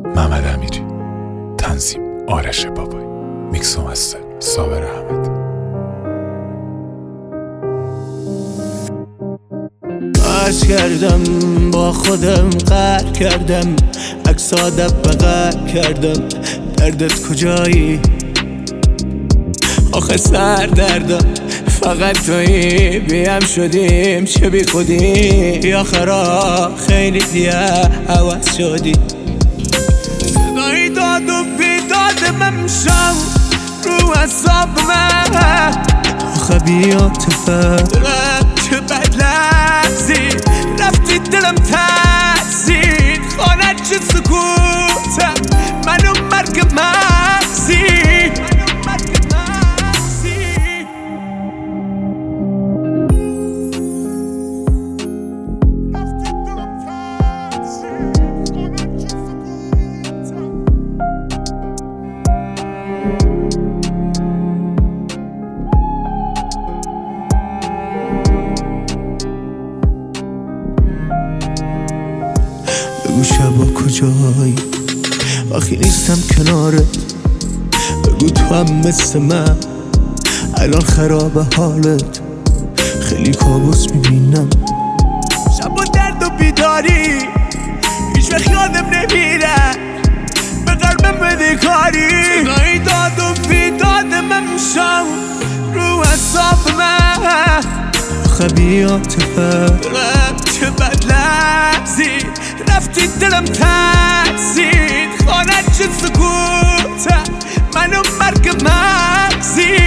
محمد امیری، تنظیم آرش بابایی، میکس و مستر صابر احمد. عشق کردم با خودم قهر کردم، عکس آدب بغل کردم. دردت کجایی؟ آخه سر دردم فقط تویی. بیم شدیم چه بی خودی، یا خراب خیلی دیگه عوض شدی. صدای داد و بیداد من میشم رو حساب من. آخه بیاتفه چه بد لحظی رفتی دلم ترسید. خانه چه سکوتم منو مرگ مغزی. بگو شبا کجایی وقتی نیستم کنارت. بگو تو هم مثل من الان خراب حالت. خیلی کابوس میبینم شبا درد و بیداری، هیچ وقت یادم نمیره به قلبم بده کاری. صدای داد و بیداد من میشم رو حساب من. آخه بیاتفه چه بد لحظی رفتی دلم ترسید. خانه چه سکوتم منو مرگ مغزی.